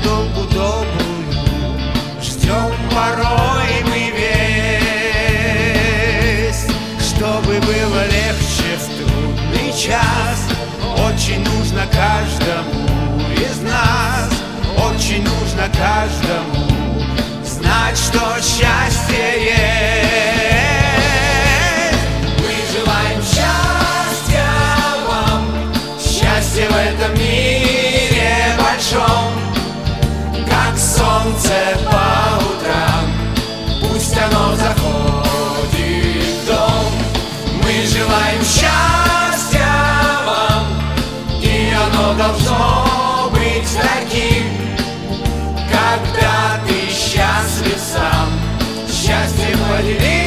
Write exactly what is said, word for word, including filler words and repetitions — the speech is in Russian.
долгу-долгую ждем порой мы весть, чтобы было легче в трудный час. Очень нужно каждому из нас, очень нужно каждому знать, что счастье есть. Мы желаем счастья вам, счастья в этом мире большом, как солнце по утрам, пусть оно заходит в дом. Мы желаем счастья вам, и оно должно быть таким, когда ты счастлив сам, счастьем поделись.